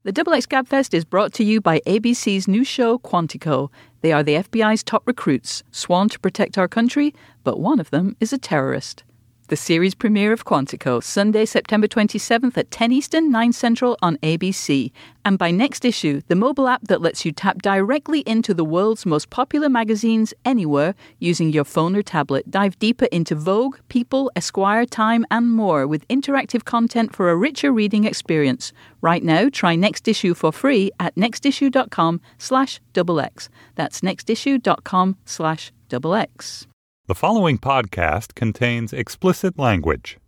The XX Gabfest is brought to you by ABC's new show, Quantico. They are the FBI's top recruits, sworn to protect our country, but one of them is a terrorist. The series premiere of Quantico, Sunday, September 27th at 10 Eastern, 9 Central on ABC. And by Next Issue, the mobile app that lets you tap directly into the world's most popular magazines anywhere using your phone or tablet. Dive deeper into Vogue, People, Esquire, Time, and more with interactive content for a richer reading experience. Right now, try Next Issue for free at nextissue.com/XX. That's nextissue.com/XX. The following podcast contains explicit language.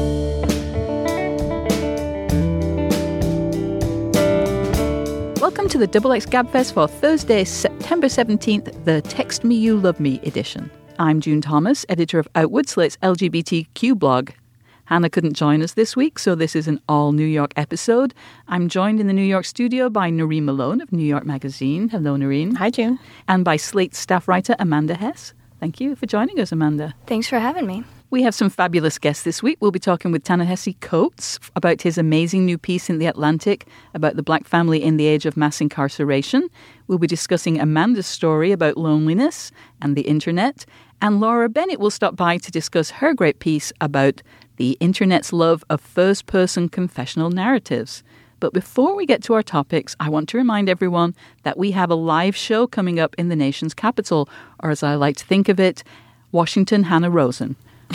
Welcome to the XX Gabfest for Thursday, September 17th, the Text Me You Love Me edition. I'm June Thomas, editor of Outward, Slate's LGBTQ blog. Hannah couldn't join us this week, so this is an all-New York episode. I'm joined in the New York studio by Noreen Malone of New York Magazine. Hello, Noreen. Hi, June. And by Slate staff writer Amanda Hess. Thank you for joining us, Amanda. Thanks for having me. We have some fabulous guests this week. We'll be talking with Ta-Nehisi Coates about his amazing new piece in The Atlantic about the black family in the age of mass incarceration. We'll be discussing Amanda's story about loneliness and the internet. And Laura Bennett will stop by to discuss her great piece about the internet's love of first-person confessional narratives. But before we get to our topics, I want to remind everyone that we have a live show coming up in the nation's capital, or as I like to think of it, Washington Hannah Rosen.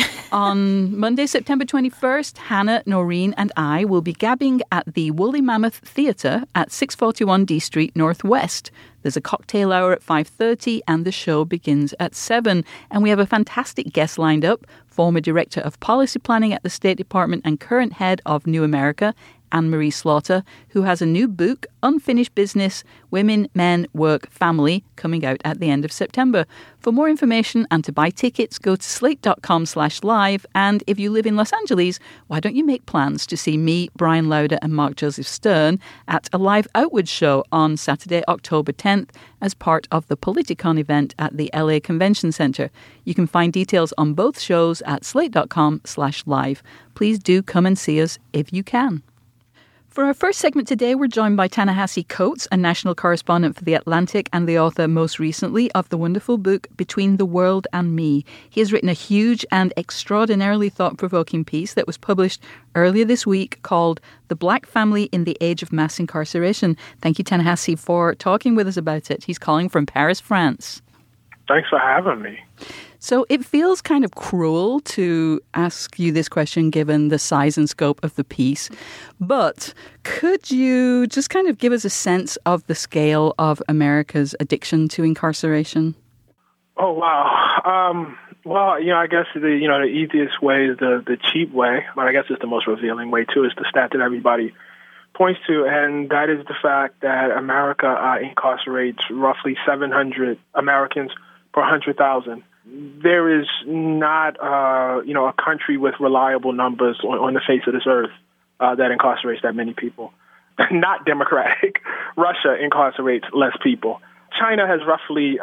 On Monday, September 21st, Hannah, Noreen and I will be gabbing at the Woolly Mammoth Theatre at 641 D Street Northwest. There's a cocktail hour at 5:30 and the show begins at 7. And we have a fantastic guest lined up, former Director of Policy Planning at the State Department and current head of New America, Anne-Marie Slaughter, who has a new book, Unfinished Business, Women, Men, Work, Family, coming out at the end of September. For more information and to buy tickets, go to slate.com/live. And if you live in Los Angeles, why don't you make plans to see me, Brian Lauder and Mark Joseph Stern at a live Outward show on Saturday, October 10th as part of the Politicon event at the LA Convention Center. You can find details on both shows at slate.com/live. Please do come and see us if you can. For our first segment today, we're joined by Ta-Nehisi Coates, a national correspondent for The Atlantic and the author most recently of the wonderful book Between the World and Me. He has written a huge and extraordinarily thought-provoking piece that was published earlier this week called The Black Family in the Age of Mass Incarceration. Thank you, Ta-Nehisi, for talking with us about it. He's calling from Paris, France. Thanks for having me. So it feels kind of cruel to ask you this question given the size and scope of the piece, but could you just kind of give us a sense of the scale of America's addiction to incarceration? Oh, wow. Well, I guess the easiest way is the cheap way, but I guess it's the most revealing way too, is the stat that everybody points to, and that is the fact that America incarcerates roughly 700 Americans per 100,000. There is not, a country with reliable numbers on the face of this earth that incarcerates that many people. Not democratic. Russia incarcerates less people. China has roughly,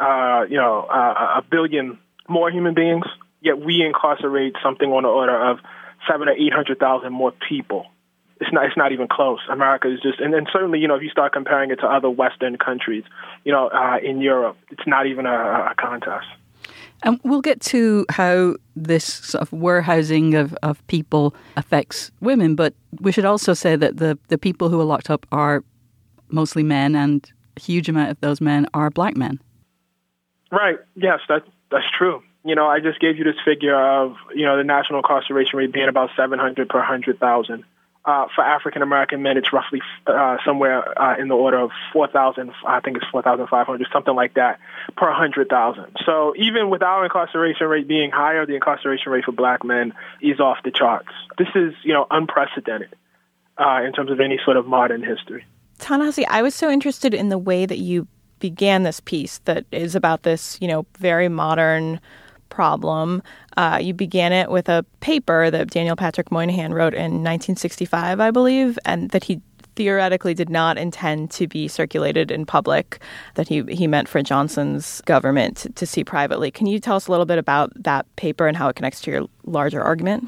a billion more human beings, yet we incarcerate something on the order of 700,000 or 800,000 more people. It's not even close. America is just, and then certainly, if you start comparing it to other Western countries, in Europe, it's not even a contest. And we'll get to how this sort of warehousing of people affects women, but we should also say that the people who are locked up are mostly men, and a huge amount of those men are black men. Right. Yes, that's true. I just gave you this figure of, the national incarceration rate being about 700 per 100,000. For African-American men, it's roughly somewhere in the order of 4,000, I think it's 4,500, something like that, per 100,000. So even with our incarceration rate being higher, the incarceration rate for black men is off the charts. This is, unprecedented in terms of any sort of modern history. Ta-Nehisi, I was so interested in the way that you began this piece that is about this, very modern problem. You began it with a paper that Daniel Patrick Moynihan wrote in 1965, I believe, and that he theoretically did not intend to be circulated in public, that he meant for Johnson's government to see privately. Can you tell us a little bit about that paper and how it connects to your larger argument?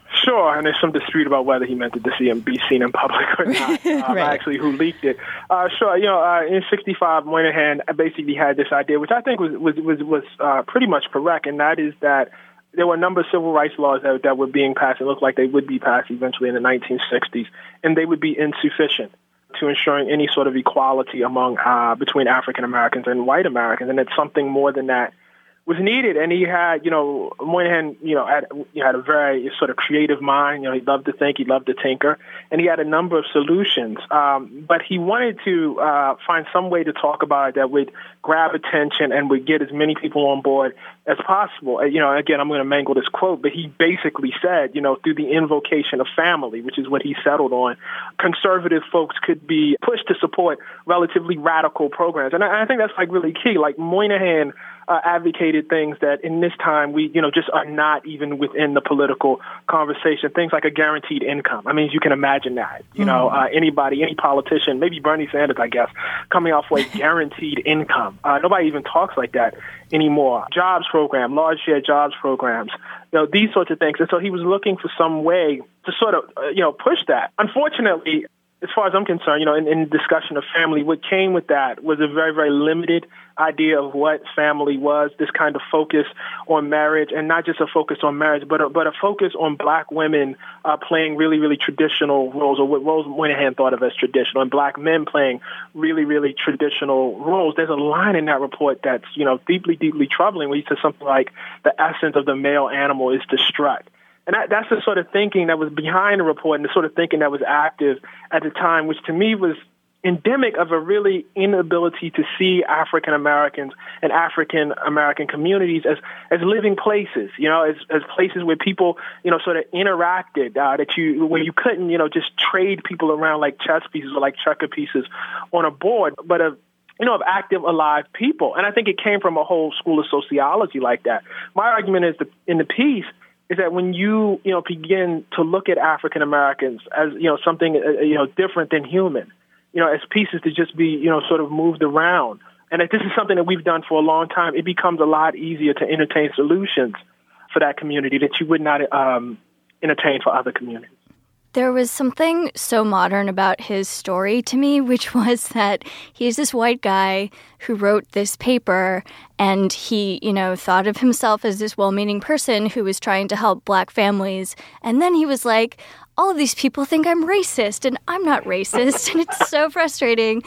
Sure, and there's some dispute about whether he meant it to be seen in public or not. Right. Actually, who leaked it? Sure, in '65, Moynihan basically had this idea, which I think was pretty much correct, and that is that there were a number of civil rights laws that were being passed and looked like they would be passed eventually in the 1960s, and they would be insufficient to ensuring any sort of equality between African Americans and white Americans, and that something more than that was needed. And he had, Moynihan, had a very sort of creative mind. He loved to think, he loved to tinker, and he had a number of solutions. But he wanted to find some way to talk about it that would grab attention and would get as many people on board as possible. Again, I'm going to mangle this quote, but he basically said, through the invocation of family, which is what he settled on, conservative folks could be pushed to support relatively radical programs. And I think that's really key. Moynihan advocated things that in this time we, just are not even within the political conversation. Things like a guaranteed income. I mean, you can imagine that. Anybody, any politician, maybe Bernie Sanders, I guess, coming off with guaranteed income. Nobody even talks like that anymore. Jobs program, large share jobs programs, these sorts of things. And so he was looking for some way to sort of, push that. Unfortunately, as far as I'm concerned, in discussion of family, what came with that was a very, very limited idea of what family was, this kind of focus on marriage, and not just a focus on marriage, but a focus on black women playing really, really traditional roles, or what Rose Moynihan thought of as traditional, and black men playing really, really traditional roles. There's a line in that report that's, deeply, deeply troubling, where he says something like, the essence of the male animal is to strut. And that's the sort of thinking that was behind the report, and the sort of thinking that was active at the time, which to me was endemic of a really inability to see African Americans and African American communities as living places, as places where people, sort of interacted, where you couldn't, just trade people around like chess pieces or like checker pieces on a board, but of active, alive people. And I think it came from a whole school of sociology like that. My argument is in the piece is that when you begin to look at African Americans as, something, different than human, as pieces to just be, sort of moved around, and that this is something that we've done for a long time, it becomes a lot easier to entertain solutions for that community that you would not entertain for other communities. There was something so modern about his story to me, which was that he's this white guy who wrote this paper, and he, thought of himself as this well-meaning person who was trying to help black families. And then he was like, all of these people think I'm racist, and I'm not racist, and it's so frustrating.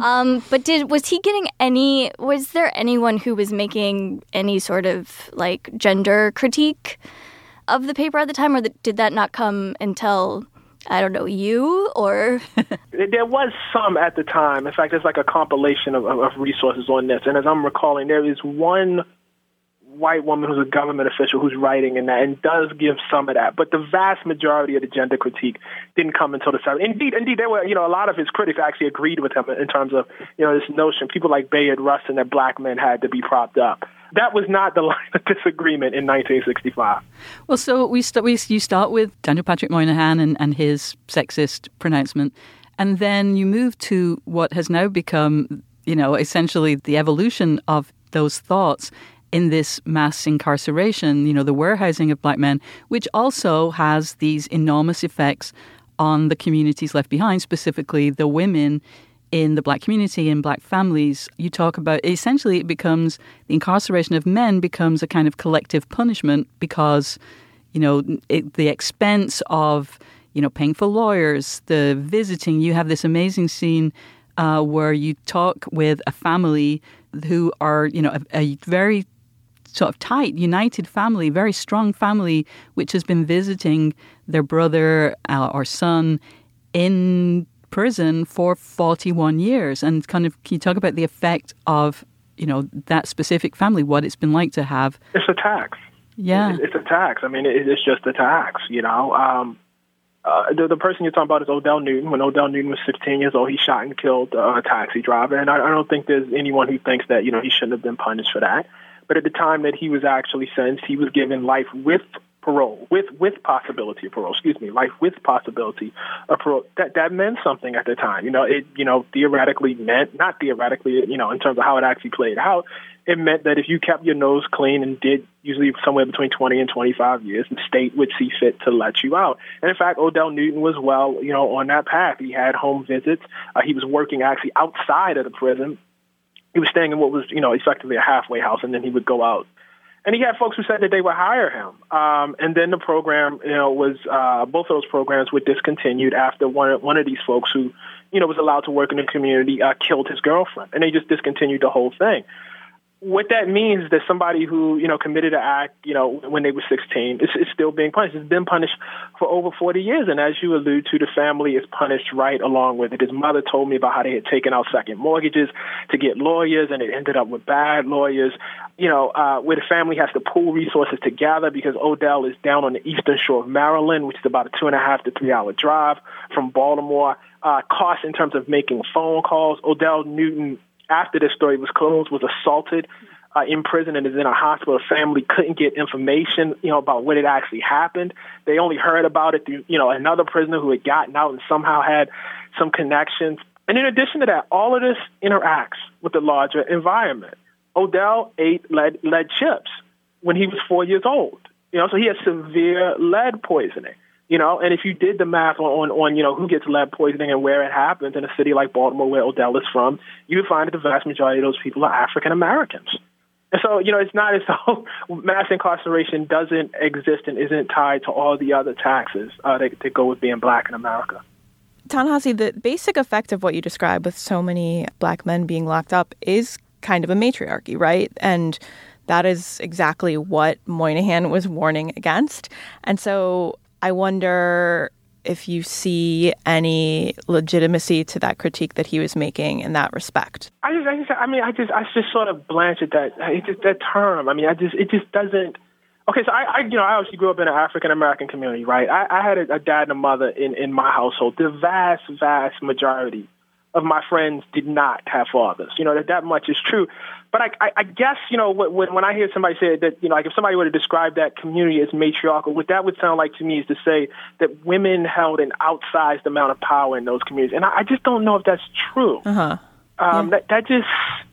But was there anyone who was making any sort of, gender critique of the paper at the time, or did that not come until, I don't know, you, or? There was some at the time. In fact, there's a compilation of resources on this. And as I'm recalling, there is one white woman who's a government official who's writing in that and does give some of that. But the vast majority of the gender critique didn't come until the 70s. Indeed, there were, a lot of his critics actually agreed with him in terms of, this notion, people like Bayard Rustin, that black men had to be propped up. That was not the line of disagreement in 1965. Well, so you start with Daniel Patrick Moynihan and his sexist pronouncement, and then you move to what has now become, essentially the evolution of those thoughts in this mass incarceration, the warehousing of black men, which also has these enormous effects on the communities left behind, specifically the women in the black community and black families. You talk about, essentially it becomes, the incarceration of men becomes a kind of collective punishment because, the expense of, paying for lawyers, the visiting. You have this amazing scene where you talk with a family who are, a very sort of tight, united family, very strong family, which has been visiting their brother or son in prison for 41 years. And kind of, can you talk about the effect of, that specific family, what it's been like to have? It's a tax. Yeah. It's a tax. I mean, it's just a tax, The person you're talking about is Odell Newton. When Odell Newton was 16 years old, he shot and killed a taxi driver. And I don't think there's anyone who thinks that, he shouldn't have been punished for that. But at the time that he was actually sentenced, he was given life with parole, with possibility of parole, life with possibility of parole, that meant something at the time. It theoretically meant, not theoretically, in terms of how it actually played out, it meant that if you kept your nose clean and did usually somewhere between 20 and 25 years, the state would see fit to let you out. And in fact, Odell Newton was on that path. He had home visits. He was working actually outside of the prison. He was staying in what was, effectively a halfway house, and then he would go out. And he had folks who said that they would hire him. And then the program, was both of those programs were discontinued after one of these folks who, was allowed to work in the community killed his girlfriend, and they just discontinued the whole thing. What that means is that somebody who, committed an act, when they were 16 is still being punished. It's been punished for over 40 years. And as you allude to, the family is punished right along with it. His mother told me about how they had taken out second mortgages to get lawyers, and it ended up with bad lawyers, where the family has to pool resources together because Odell is down on the eastern shore of Maryland, which is about a 2.5 to 3 hour drive from Baltimore. Costs in terms of making phone calls. Odell Newton, after this story was closed, was assaulted in prison and is in a hospital. The family couldn't get information, about what had actually happened. They only heard about it through, another prisoner who had gotten out and somehow had some connections. And in addition to that, all of this interacts with the larger environment. Odell ate lead chips when he was 4 years old. So he had severe lead poisoning. And if you did the math on who gets lead poisoning and where it happens in a city like Baltimore, where Odell is from, you would find that the vast majority of those people are African Americans. And so, it's not as though mass incarceration doesn't exist and isn't tied to all the other taxes that go with being black in America. Ta-Nehisi, the basic effect of what you describe with so many black men being locked up is kind of a matriarchy, right? And that is exactly what Moynihan was warning against. And so I wonder if you see any legitimacy to that critique that he was making in that respect. I just sort of blanch at that. That term. It just doesn't. Okay, so I obviously grew up in an African American community, right? I had a dad and a mother in my household. The vast majority of my friends did not have fathers. That much is true. But I guess, when I hear somebody say that, if somebody were to describe that community as matriarchal, what that would sound like to me is to say that women held an outsized amount of power in those communities. And I just don't know if that's true. Uh-huh. That just...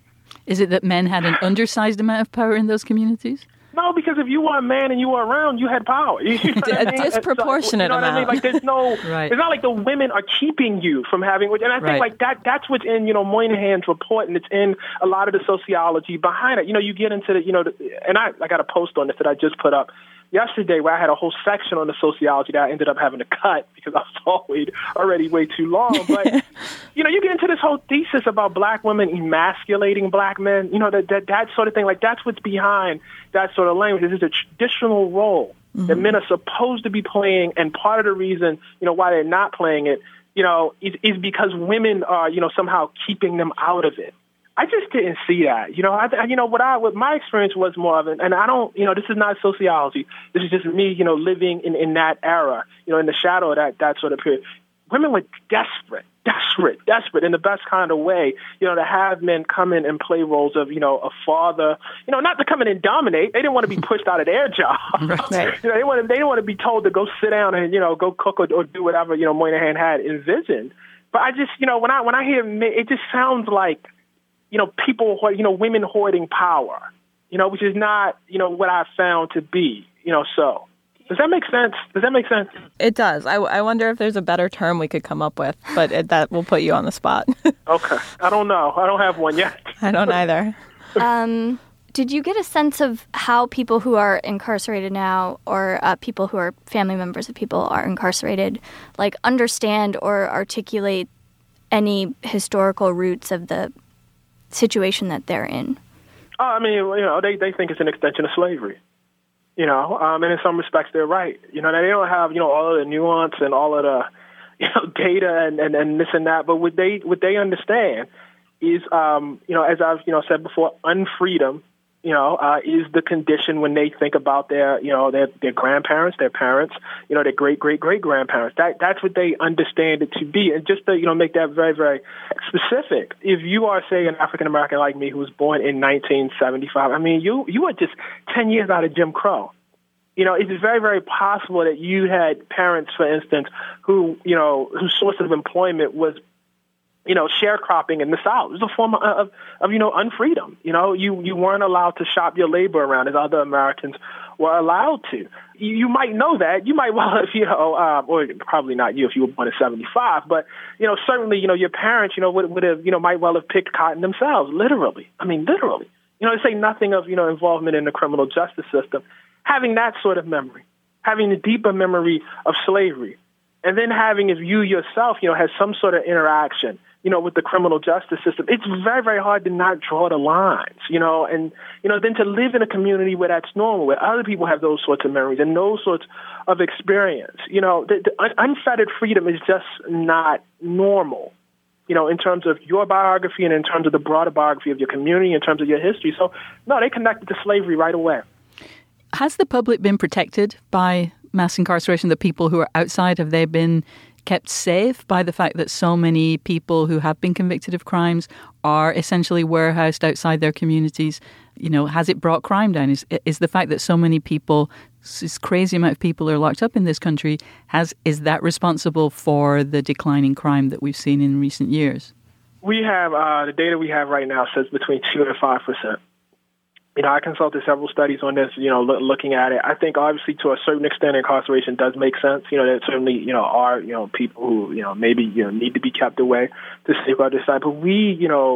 Is it that men had an undersized amount of power in those communities? No, because if you were a man and you were around, you had power. A disproportionate amount. Like there's no, right. It's not like the women are keeping you from having. And I think that's what's in Moynihan's report, and it's in a lot of the sociology behind it. You get into and I got a post on this that I just put up yesterday where I had a whole section on the sociology that I ended up having to cut because I was already way too long. But you get into this whole thesis about black women emasculating black men. That sort of thing. Like that's what's behind that sort of language. This is a traditional role that men are supposed to be playing, and part of the reason why they're not playing it is because women are somehow keeping them out of it. I just didn't see that. What my experience was more of it, and I don't, this is not sociology. This is just me, living in that era, in the shadow of that sort of period. Women were desperate in the best kind of way, to have men come in and play roles of, a father, not to come in and dominate. They didn't want to be pushed out of their job. Right. They didn't want to be told to go sit down and, go cook or do whatever, Moynihan had envisioned. But I just, when I hear men, it just sounds like, people, women hoarding power, which is not, what I found to be, so. Does that make sense? It does. I wonder if there's a better term we could come up with, but that will put you on the spot. Okay. I don't know. I don't have one yet. I don't either. Did you get a sense of how people who are incarcerated now, or people who are family members of people are incarcerated, understand or articulate any historical roots of the situation that they're in? They think it's an extension of slavery. And in some respects they're right. They don't have, all of the nuance and all of the, data and this and that. But what they understand is, as I've, said before, unfreedom, is the condition when they think about their grandparents, their parents, their great-great-great-grandparents. That's what they understand it to be. And just to, make that very, very specific, if you are, say, an African-American like me who was born in 1975, you are just 10 years out of Jim Crow. it's very, very possible that you had parents, for instance, whose source of employment was, sharecropping in the South. It was a form of unfreedom. You weren't allowed to shop your labor around as other Americans were allowed to. You might know that. You might well have, or probably not you if you were born in 75, but, certainly, your parents, would have, might well have picked cotton themselves, literally. I mean, literally. To say nothing of, involvement in the criminal justice system. Having that sort of memory, having the deeper memory of slavery, and then having, if you yourself, has some sort of interaction, with the criminal justice system, it's very, very hard to not draw the lines, and, then to live in a community where that's normal, where other people have those sorts of memories and those sorts of experience. The unfettered freedom is just not normal, in terms of your biography and in terms of the broader biography of your community, in terms of your history. So, no, they connected to slavery right away. Has the public been protected by mass incarceration? The people who are outside, have they been kept safe by the fact that so many people who have been convicted of crimes are essentially warehoused outside their communities? Has it brought crime down? Is the fact that so many people, this crazy amount of people are locked up in this country, is that responsible for the decline in crime that we've seen in recent years? We have, the data we have right now says between 2 and 5%. I consulted several studies on this, looking at it. I think obviously to a certain extent incarceration does make sense. There certainly, are, people who, maybe, need to be kept away to safeguard their side. But we,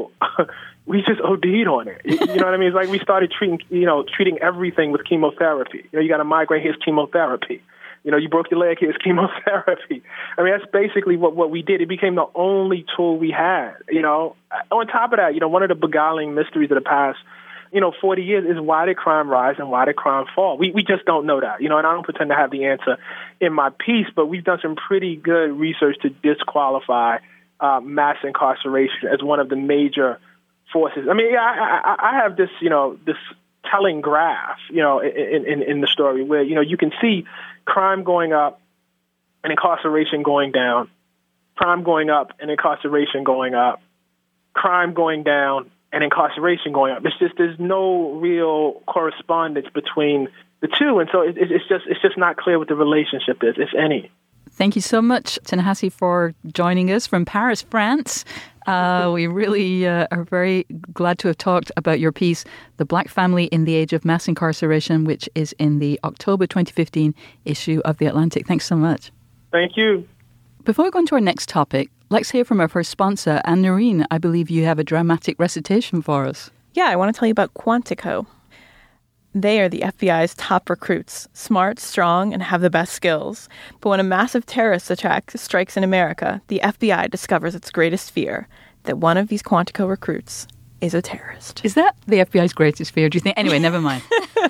we just OD'd on it. You know what I mean? It's like we started treating everything with chemotherapy. You got a migraine, here's chemotherapy. You broke your leg, here's chemotherapy. I mean, that's basically what we did. It became the only tool we had. On top of that, one of the beguiling mysteries of the past 40 years is why did crime rise and why did crime fall? We just don't know that, and I don't pretend to have the answer in my piece, but we've done some pretty good research to disqualify mass incarceration as one of the major forces. I mean, I have this, this telling graph, in the story where, you can see crime going up and incarceration going down, crime going up and incarceration going up, crime going down and incarceration going up. It's just there's no real correspondence between the two, and so it's just not clear what the relationship is, if any. Thank you so much, Ta-Nehisi, for joining us from Paris, France. We really are very glad to have talked about your piece, The Black Family in the Age of Mass Incarceration, which is in the October 2015 issue of The Atlantic. Thanks so much. Thank you. Before we go on to our next topic, let's hear from our first sponsor. And Noreen, I believe you have a dramatic recitation for us. Yeah, I want to tell you about Quantico. They are the FBI's top recruits, smart, strong, and have the best skills. But when a massive terrorist attack strikes in America, the FBI discovers its greatest fear, that one of these Quantico recruits is a terrorist. Is that the FBI's greatest fear, do you think? Anyway, never mind.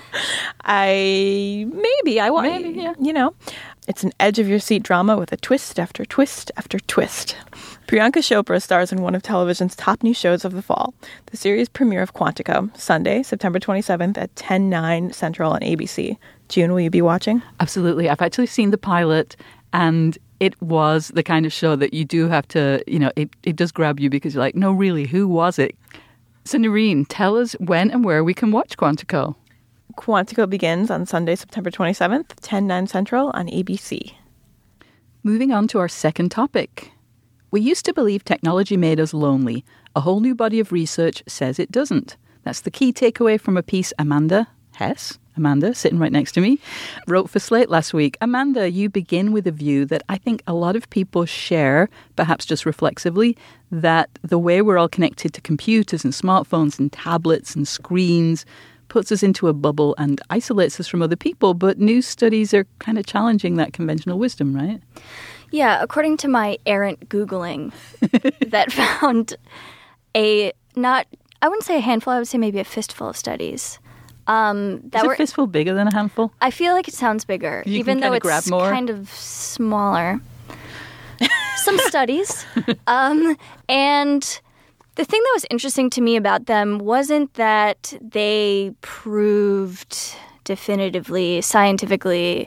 Maybe, yeah. It's an edge-of-your-seat drama with a twist after twist after twist. Priyanka Chopra stars in one of television's top new shows of the fall, the series premiere of Quantico, Sunday, September 27th at 10/9 Central on ABC. June, will you be watching? Absolutely. I've actually seen the pilot, and it was the kind of show that you do have to, it does grab you because you're like, no, really, who was it? So, Noreen, tell us when and where we can watch Quantico. Quantico begins on Sunday, September 27th, 10/9 Central on ABC. Moving on to our second topic. We used to believe technology made us lonely. A whole new body of research says it doesn't. That's the key takeaway from a piece Amanda Hess, sitting right next to me, wrote for Slate last week. Amanda, you begin with a view that I think a lot of people share, perhaps just reflexively, that the way we're all connected to computers and smartphones and tablets and screens puts us into a bubble and isolates us from other people. But new studies are kind of challenging that conventional wisdom, right? Yeah, according to my errant Googling that found I wouldn't say a handful, I would say maybe a fistful of studies. Is a fistful bigger than a handful? I feel like it sounds bigger, even though it's kind of smaller. Some studies. And the thing that was interesting to me about them wasn't that they proved definitively, scientifically,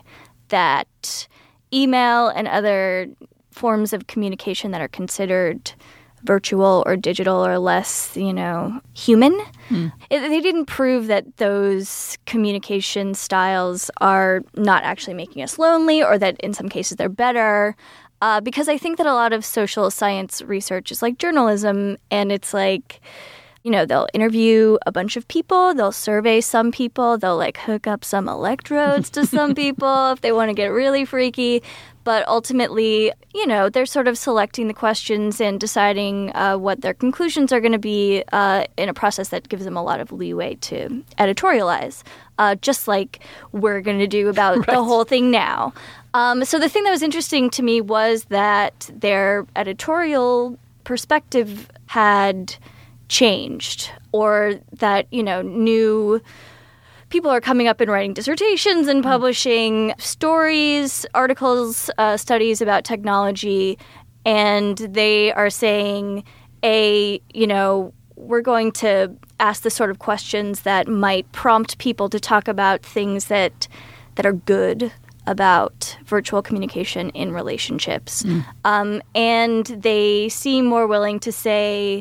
that email and other forms of communication that are considered virtual or digital or less, human. They didn't prove that those communication styles are not actually making us lonely, or that in some cases they're better. Because I think that a lot of social science research is like journalism, and it's like, they'll interview a bunch of people, they'll survey some people, they'll like hook up some electrodes to some people if they want to get really freaky. But ultimately, they're sort of selecting the questions and deciding what their conclusions are going to be in a process that gives them a lot of leeway to editorialize, just like we're going to do about the whole thing now. So the thing that was interesting to me was that their editorial perspective had changed, or that, new people are coming up and writing dissertations and publishing stories, articles, studies about technology, and they are saying, we're going to ask the sort of questions that might prompt people to talk about things that are good about virtual communication in relationships. And they seem more willing to say,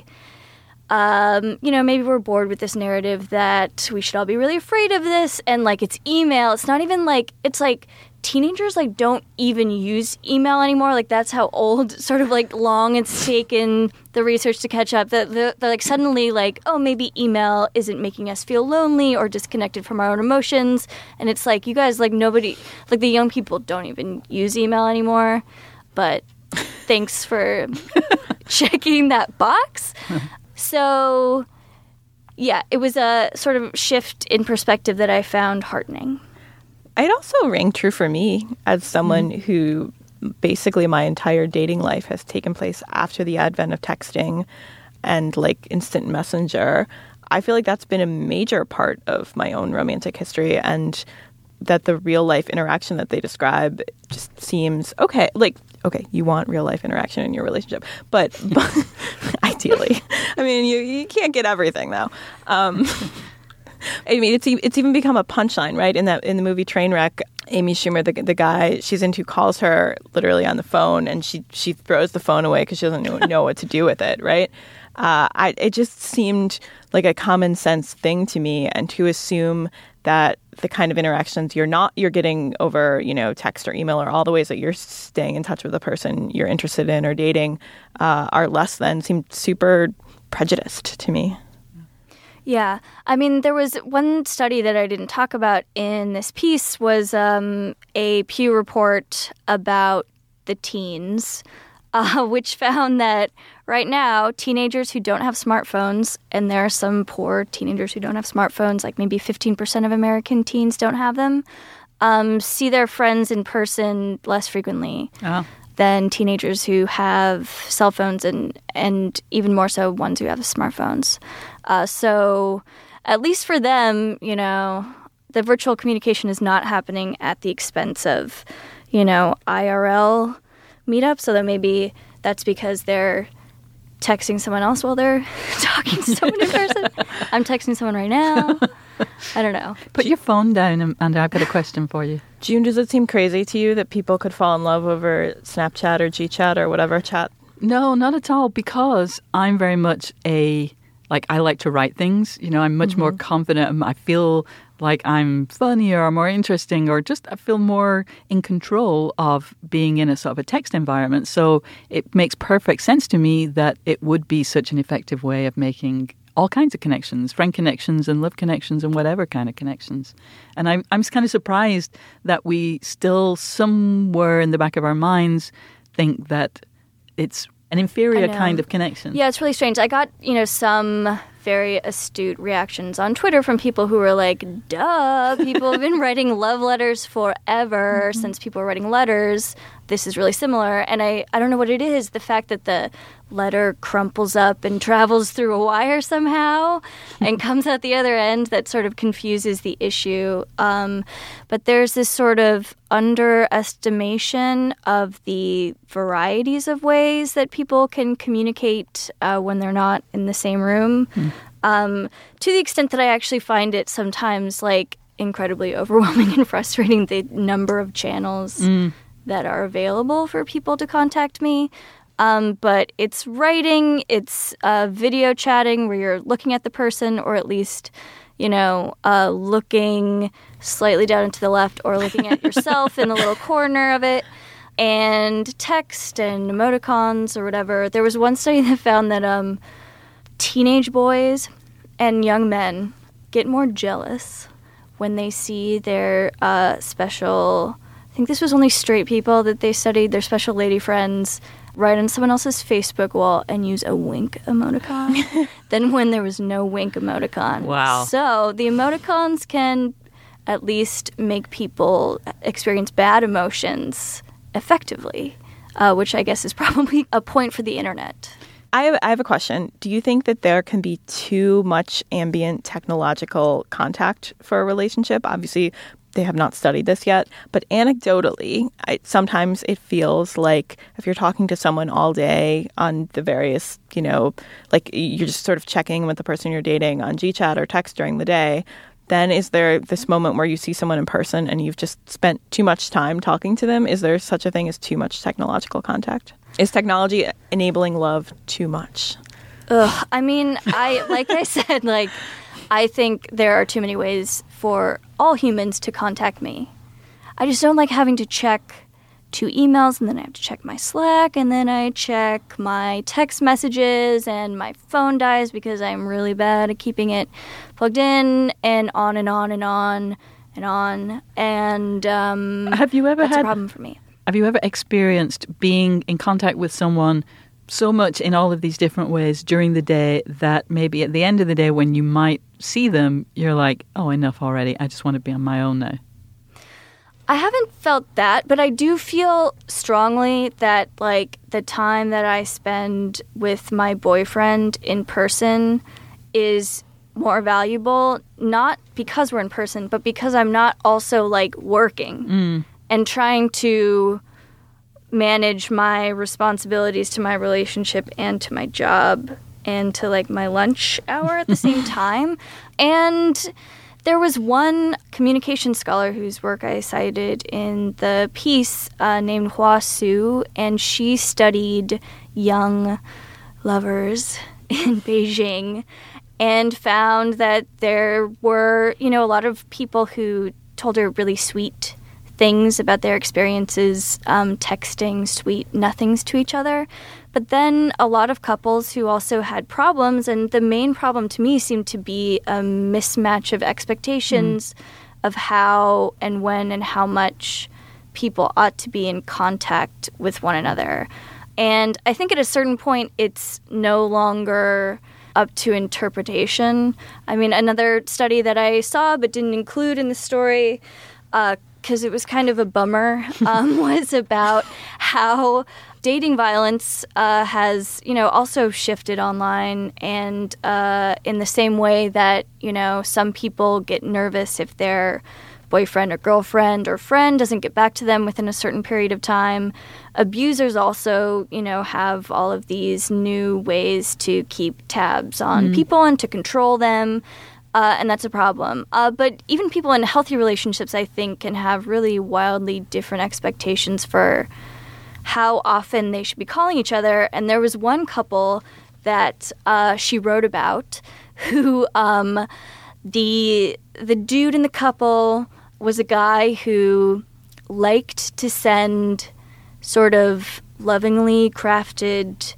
maybe we're bored with this narrative that we should all be really afraid of this, and like it's email. It's not even like, it's like teenagers like don't even use email anymore. Like that's how old, sort of like long it's taken the research to catch up. That they're like suddenly like, oh, maybe email isn't making us feel lonely or disconnected from our own emotions. And it's like, you guys, like nobody, like the young people don't even use email anymore. But thanks for checking that box. So, yeah, it was a sort of shift in perspective that I found heartening. It also rang true for me as someone who basically my entire dating life has taken place after the advent of texting and like instant messenger. I feel like that's been a major part of my own romantic history, and that the real life interaction that they describe just seems okay, you want real life interaction in your relationship, but ideally, I mean, you can't get everything though. I mean, it's even become a punchline, right? In the movie Trainwreck, Amy Schumer, the guy she's into, calls her literally on the phone, and she throws the phone away because she doesn't know what to do with it, right? It just seemed like a common sense thing to me, and to assume that the kind of interactions you're getting over, text or email, or all the ways that you're staying in touch with the person you're interested in or dating are less than, seemed super prejudiced to me. Yeah. I mean, there was one study that I didn't talk about in this piece was a Pew report about the teens, which found that right now, teenagers who don't have smartphones, and there are some poor teenagers who don't have smartphones, like maybe 15% of American teens don't have them, see their friends in person less frequently than teenagers who have cell phones, and even more so ones who have smartphones. So at least for them, the virtual communication is not happening at the expense of, IRL meetups. So that maybe that's because they're texting someone else while they're talking to someone in person. I'm texting someone right now. I don't know. Put your phone down, and I've got a question for you. June, does it seem crazy to you that people could fall in love over Snapchat or GChat or whatever chat? No, not at all, because I'm very much I like to write things. I'm much more confident. I feel like I'm funnier or more interesting, or just I feel more in control of being in a sort of a text environment. So it makes perfect sense to me that it would be such an effective way of making all kinds of connections, friend connections and love connections and whatever kind of connections. And I'm kind of surprised that we still somewhere in the back of our minds think that it's an inferior kind of connection. Yeah, it's really strange. I got, some very astute reactions on Twitter from people who were like, duh, people have been writing love letters forever since people were writing letters. This is really similar. And I don't know what it is. The fact that the letter crumples up and travels through a wire somehow and comes out the other end, that sort of confuses the issue. But there's this sort of underestimation of the varieties of ways that people can communicate when they're not in the same room. To the extent that I actually find it sometimes like incredibly overwhelming and frustrating, the number of channels that are available for people to contact me. But it's writing, it's video chatting where you're looking at the person, or at least, looking slightly down and to the left, or looking at yourself in the little corner of it, and text and emoticons or whatever. There was one study that found that teenage boys and young men get more jealous when they see their special, I think this was only straight people that they studied, their special lady friends write on someone else's Facebook wall and use a wink emoticon than when there was no wink emoticon. Wow. So the emoticons can at least make people experience bad emotions effectively, which I guess is probably a point for the internet. I have a question. Do you think that there can be too much ambient technological contact for a relationship? Obviously, they have not studied this yet, but anecdotally, sometimes it feels like if you're talking to someone all day on the various, like you're just sort of checking with the person you're dating on GChat or text during the day, then is there this moment where you see someone in person and you've just spent too much time talking to them? Is there such a thing as too much technological contact? Is technology enabling love too much? I mean, like I said, I think there are too many ways for all humans to contact me. I just don't like having to check 2 emails, and then I have to check my Slack, and then I check my text messages, and my phone dies because I'm really bad at keeping it plugged in, and on and on and on and on. And have you ever that's a problem for me. Have you ever experienced being in contact with someone so much in all of these different ways during the day that maybe at the end of the day when you might see them, you're like, oh, enough already. I just want to be on my own now. I haven't felt that, but I do feel strongly that, the time that I spend with my boyfriend in person is more valuable, not because we're in person, but because I'm not also, working and trying to manage my responsibilities to my relationship and to my job and to, my lunch hour at the same time. And there was one communication scholar whose work I cited in the piece named Hua Su, and she studied young lovers in Beijing and found that there were, a lot of people who told her really sweet things about their experiences texting sweet nothings to each other. But then a lot of couples who also had problems, and the main problem to me seemed to be a mismatch of expectations of how and when and how much people ought to be in contact with one another. And I think at a certain point, it's no longer up to interpretation. I mean, another study that I saw but didn't include in the story, because it was kind of a bummer, was about how dating violence has, also shifted online, and in the same way that, some people get nervous if their boyfriend or girlfriend or friend doesn't get back to them within a certain period of time. Abusers also, have all of these new ways to keep tabs on people and to control them. And that's a problem. But even people in healthy relationships, I think, can have really wildly different expectations for how often they should be calling each other. And there was one couple that she wrote about who the dude in the couple was a guy who liked to send sort of lovingly crafted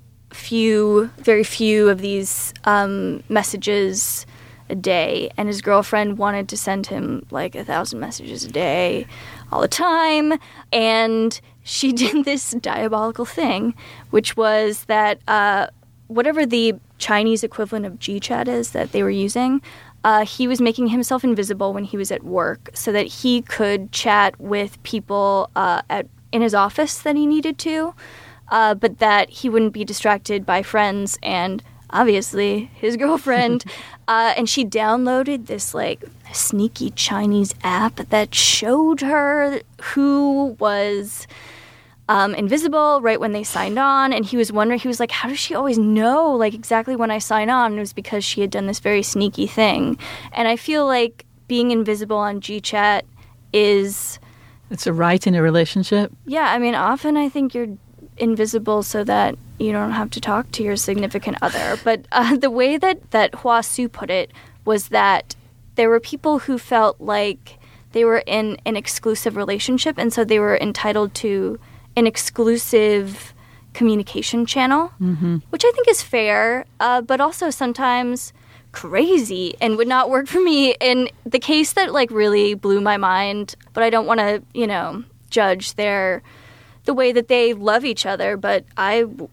very few of these messages a day, and his girlfriend wanted to send him 1,000 messages a day all the time. And she did this diabolical thing, which was that whatever the Chinese equivalent of GChat is that they were using, he was making himself invisible when he was at work so that he could chat with people in his office that he needed to, but that he wouldn't be distracted by friends and obviously his girlfriend. And she downloaded this sneaky Chinese app that showed her who was invisible right when they signed on. And he was wondering, he was like, how does she always know exactly when I sign on? And it was because she had done this very sneaky thing. And I feel like being invisible on GChat it's a right in a relationship. Yeah, I mean, often I think invisible so that you don't have to talk to your significant other. But the way that Hua Su put it was that there were people who felt like they were in an exclusive relationship, and so they were entitled to an exclusive communication channel, which I think is fair, but also sometimes crazy and would not work for me. In the case that like really blew my mind, but I don't want to, judge the way that they love each other, but I'm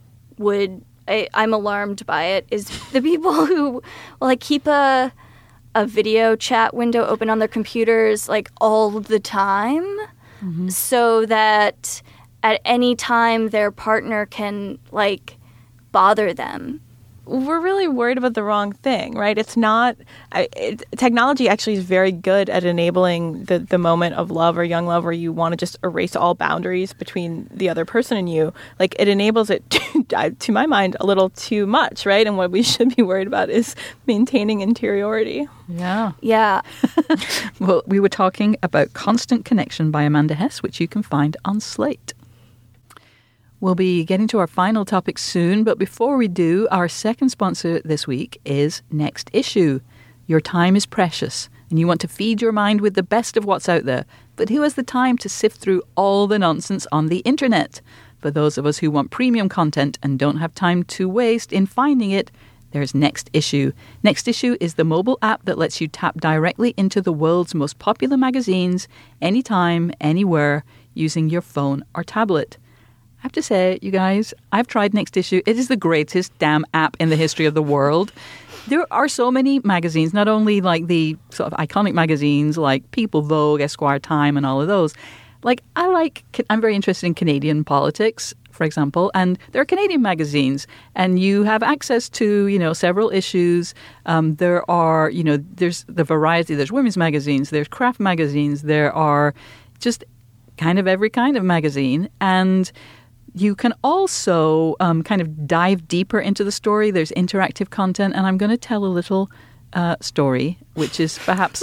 alarmed by it, is the people who will like keep a video chat window open on their computers like all the time, so that at any time their partner can like bother them. We're really worried about the wrong thing, right? It's not technology actually is very good at enabling the moment of love or young love where you want to just erase all boundaries between the other person and you. Like, it enables it to my mind a little too much, right? And what we should be worried about is maintaining interiority. Yeah. Well, we were talking about Constant Connection by Amanda Hess, which you can find on Slate. We'll be getting to our final topic soon, but before we do, our second sponsor this week is Next Issue. Your time is precious, and you want to feed your mind with the best of what's out there, but who has the time to sift through all the nonsense on the internet? For those of us who want premium content and don't have time to waste in finding it, there's Next Issue. Next Issue is the mobile app that lets you tap directly into the world's most popular magazines, anytime, anywhere, using your phone or tablet. I have to say, you guys, I've tried Next Issue. It is the greatest damn app in the history of the world. There are so many magazines, not only like the sort of iconic magazines like People, Vogue, Esquire, Time, and all of those. Like, I'm very interested in Canadian politics, for example, and there are Canadian magazines, and you have access to, several issues. There are, there's the variety. There's women's magazines, there's craft magazines, there are just kind of every kind of magazine, and you can also kind of dive deeper into the story. There's interactive content, and I'm going to tell a little story, which is perhaps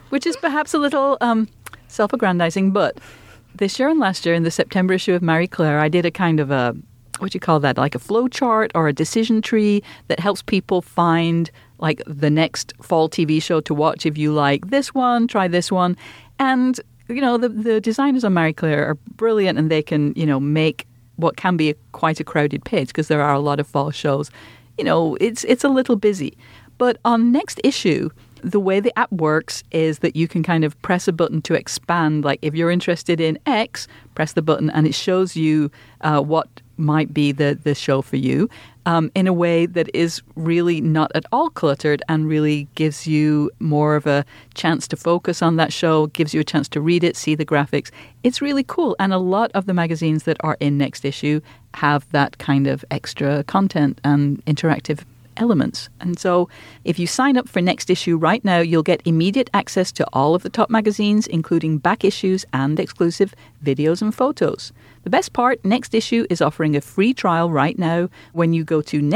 a little self-aggrandizing. But this year and last year, in the September issue of Marie Claire, I did a kind of what do you call that? Like a flow chart or a decision tree that helps people find like the next fall TV show to watch. If you like this one, try this one, and the designers on Marie Claire are brilliant, and they can make what can be quite a crowded page because there are a lot of fall shows. It's a little busy. But on Next Issue, the way the app works is that you can kind of press a button to expand. Like if you're interested in X, press the button and it shows you what might be the show for you in a way that is really not at all cluttered and really gives you more of a chance to focus on that show, gives you a chance to read it, see the graphics. It's really cool. And a lot of the magazines that are in Next Issue have that kind of extra content and interactive elements. And so if you sign up for Next Issue right now, you'll get immediate access to all of the top magazines, including back issues and exclusive videos and photos. The best part, Next Issue is offering a free trial right now when you go to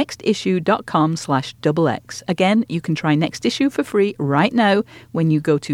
nextissue.com/XX. Again, you can try Next Issue for free right now when you go to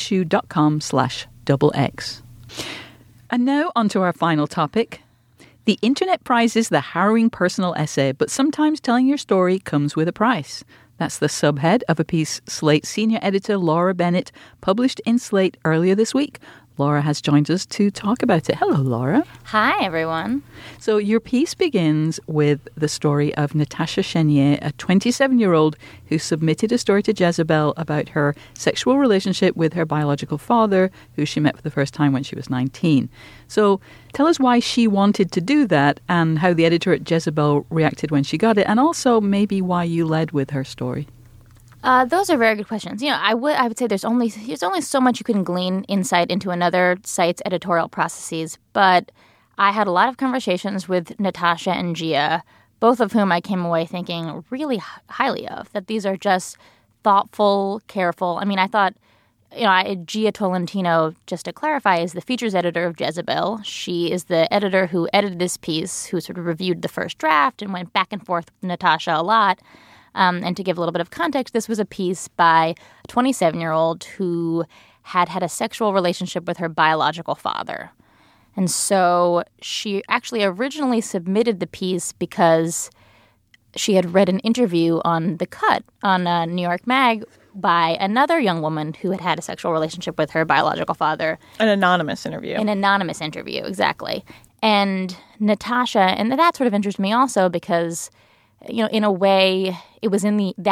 nextissue.com/XX. And now onto our final topic. The internet prizes the harrowing personal essay, but sometimes telling your story comes with a price. That's the subhead of a piece Slate senior editor Laura Bennett published in Slate earlier this week. Laura has joined us to talk about it. Hello, Laura. Hi, everyone. So your piece begins with the story of Natasha Chenier, a 27-year-old who submitted a story to Jezebel about her sexual relationship with her biological father, who she met for the first time when she was 19. So tell us why she wanted to do that and how the editor at Jezebel reacted when she got it, and also maybe why you led with her story. Those are very good questions. I would say there's only so much you can glean insight into another site's editorial processes. But I had a lot of conversations with Natasha and Gia, both of whom I came away thinking really highly of. That these are just thoughtful, careful. I mean, I thought, Gia Tolentino, just to clarify, is the features editor of Jezebel. She is the editor who edited this piece, who sort of reviewed the first draft and went back and forth with Natasha a lot. And to give a little bit of context, this was a piece by a 27-year-old who had a sexual relationship with her biological father. And so she actually originally submitted the piece because she had read an interview on The Cut on New York Mag by another young woman who had had a sexual relationship with her biological father. An anonymous interview. An anonymous interview, exactly. And Natasha, and that sort of interested me also because, in a way, it was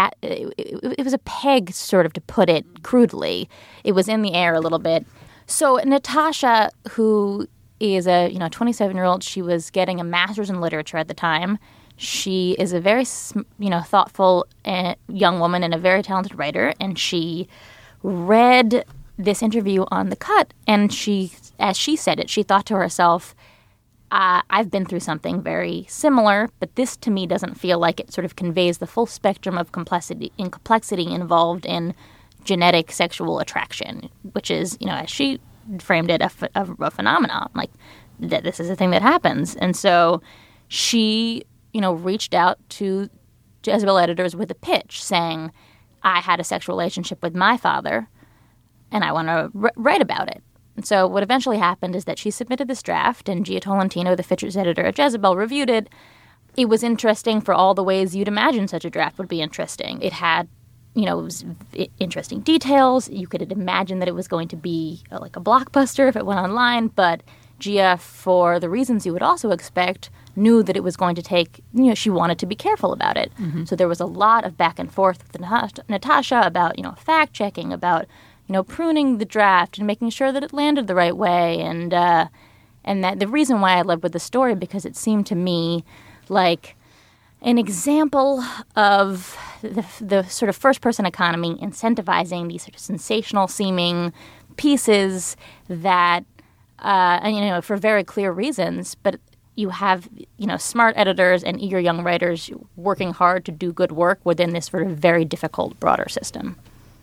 it was a peg, sort of, to put it crudely. It was in the air a little bit. So Natasha, who is a 27-year-old, she was getting a master's in literature at the time. She is a very thoughtful young woman and a very talented writer, and she read this interview on The Cut, and she, as she said it, she thought to herself, I've been through something very similar, but this to me doesn't feel like it sort of conveys the full spectrum of complexity involved in genetic sexual attraction, which is, as she framed it, a phenomenon, like that this is a thing that happens. And so she, reached out to Jezebel editors with a pitch saying, I had a sexual relationship with my father, and I want to write about it. And so what eventually happened is that she submitted this draft, and Gia Tolentino, the features editor at Jezebel, reviewed it. It was interesting for all the ways you'd imagine such a draft would be interesting. It had, it was interesting details. You could imagine that it was going to be like a blockbuster if it went online, but Gia, for the reasons you would also expect, knew that it was going to take, she wanted to be careful about it. Mm-hmm. So there was a lot of back and forth with Natasha about, fact-checking, about, pruning the draft and making sure that it landed the right way. And that the reason why I led with the story, because it seemed to me like an example of the sort of first-person economy incentivizing these sort of sensational-seeming pieces that, for very clear reasons, but you have, smart editors and eager young writers working hard to do good work within this sort of very difficult, broader system.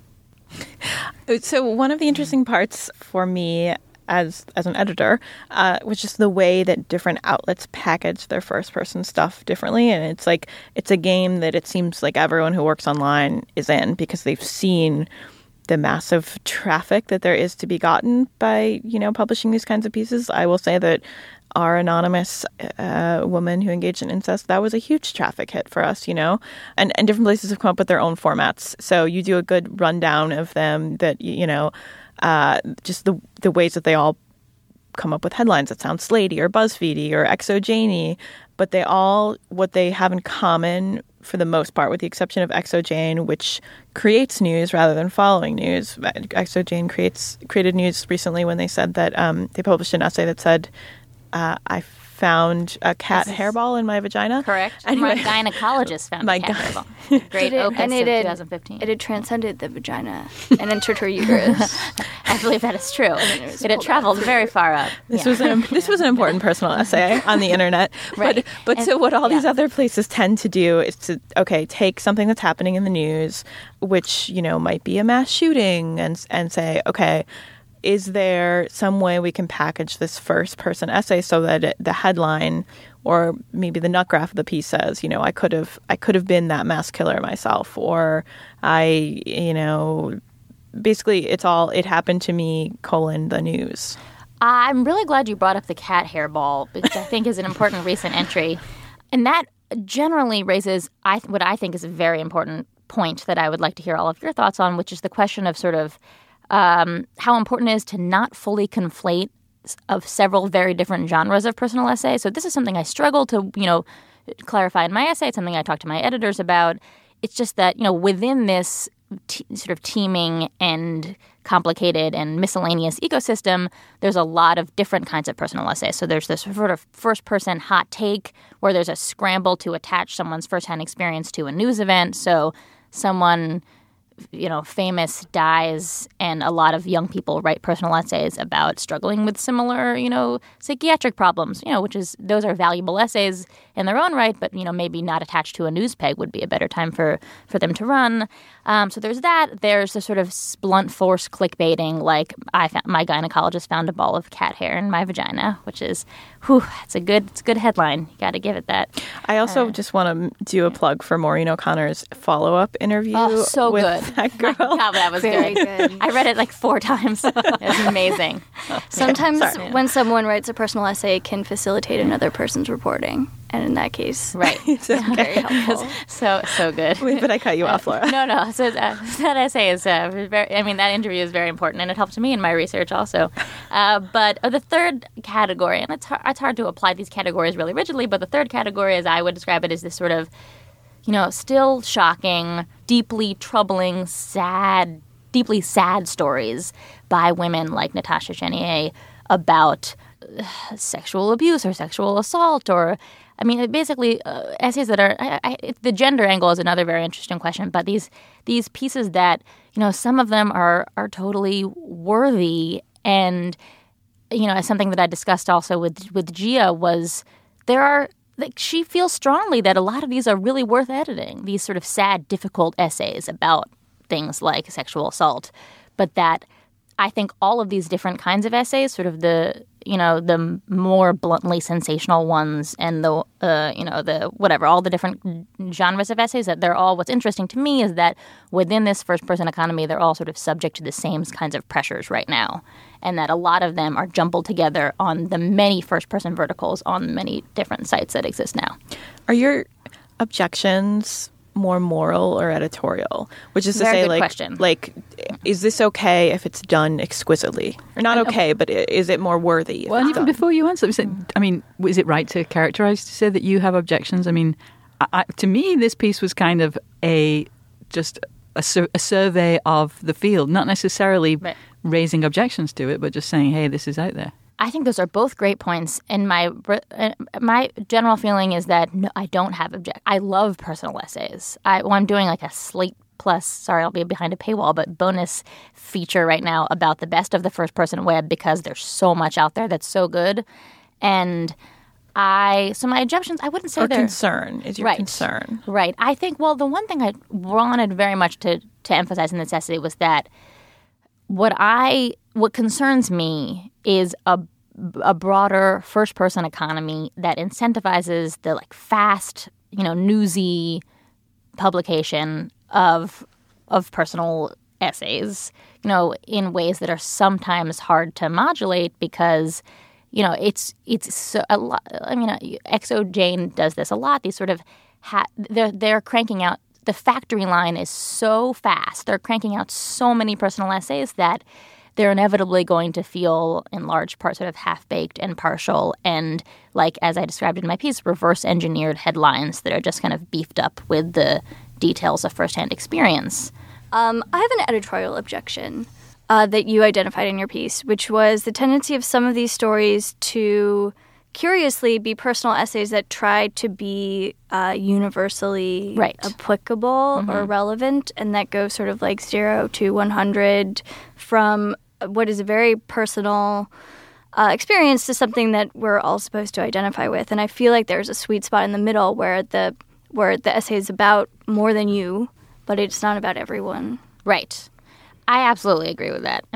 So one of the interesting parts for me as an editor was just the way that different outlets package their first-person stuff differently. And it's a game that it seems like everyone who works online is in because they've seen the massive traffic that there is to be gotten by, publishing these kinds of pieces. I will say that our anonymous woman who engaged in incest, that was a huge traffic hit for us, and different places have come up with their own formats. So you do a good rundown of them that, just the ways that they all come up with headlines that sound Slatey or BuzzFeedy or Exojane, but what they have in common for the most part, with the exception of Exojane, which creates news rather than following news. Exojane created news recently when they said that they published an essay that said, I found a cat hairball in my vagina. Correct. Anyway, my gynecologist found a cat hairball. Great opus of 2015. It had transcended the vagina and entered her uterus. I believe that is true. It had traveled very far up. This was an important personal essay on the internet. Right. But so what all these other places tend to do is to, take something that's happening in the news, which, might be a mass shooting, and say, okay, is there some way we can package this first-person essay so that the headline or maybe the nut graph of the piece says, I could have been that mass killer myself, or basically it happened to me, the news. I'm really glad you brought up the cat hairball, because I think is an important recent entry. And that generally raises what I think is a very important point that I would like to hear all of your thoughts on, which is the question of sort of how important it is to not fully conflate of several very different genres of personal essays. So this is something I struggle to, clarify in my essay. It's something I talk to my editors about. It's just that, within this sort of teeming and complicated and miscellaneous ecosystem, there's a lot of different kinds of personal essays. So there's this sort of first-person hot take where there's a scramble to attach someone's firsthand experience to a news event. So someone famous dies, and a lot of young people write personal essays about struggling with similar, psychiatric problems, those are valuable essays. in their own right, but, maybe not attached to a news peg would be a better time for them to run. So there's that. There's the sort of blunt force clickbaiting, like my gynecologist found a ball of cat hair in my vagina, which is, it's a good headline. You got to give it that. I also just want to do a plug for Maureen O'Connor's follow-up interview. Oh, so with good. That girl. God, that was Very good. good. I read it like 4 times. It was amazing. Sometimes Sorry. when someone writes a personal essay, it can facilitate another person's reporting. And in that case, Right. very helpful. So good. Wait, but I cut you off, Laura. No. So that essay is that interview is very important, and it helped me in my research also. But the third category, and it's hard to apply these categories really rigidly, but the third category, as I would describe it, is this sort of, still shocking, deeply troubling, deeply sad stories by women like Natasha Chenier about sexual abuse or sexual assault, or basically essays that are the gender angle is another very interesting question, but these pieces that some of them are totally worthy, and as something that I discussed also with Gia was she feels strongly that a lot of these are really worth editing, these sort of sad, difficult essays about things like sexual assault, but that I think all of these different kinds of essays, sort of the more bluntly sensational ones, and the whatever, all the different genres of essays, that they're all, what's interesting to me is that within this first-person economy, they're all sort of subject to the same kinds of pressures right now, and that a lot of them are jumbled together on the many first-person verticals on many different sites that exist now. Are your objections more moral or editorial? Which is to Very say, good question. Is this okay if it's done exquisitely? Or not okay, but is it more worthy? If Well, it's even done? before you answer, is it right to characterize, to say that you have objections? To me, this piece was kind of a survey of the field, not necessarily raising objections to it, but just saying, hey, this is out there. I think those are both great points, and my general feeling is that no, I don't have I love personal essays. I'm doing like a Slate Plus, sorry, I'll be behind a paywall, but bonus feature right now about the best of the first-person web, because there's so much out there that's so good, and so my objections, I wouldn't say Or they're concern is your concern. Right. I think, the one thing I wanted very much to emphasize in this essay was that what concerns me is a broader first-person economy that incentivizes the fast, newsy publication of personal essays, in ways that are sometimes hard to modulate because, it's so a lot. Exo Jane does this a lot. These sort of they're cranking out. The factory line is so fast. They're cranking out so many personal essays that they're inevitably going to feel, in large part, sort of half-baked and partial and, as I described in my piece, reverse-engineered headlines that are just kind of beefed up with the details of firsthand experience. I have an editorial objection that you identified in your piece, which was the tendency of some of these stories to curiously be personal essays that try to be universally applicable or relevant, and that go sort of 0 to 100 from what is a very personal experience to something that we're all supposed to identify with. And I feel like there's a sweet spot in the middle where the essay is about more than you, but it's not about everyone. Right. I absolutely agree with that.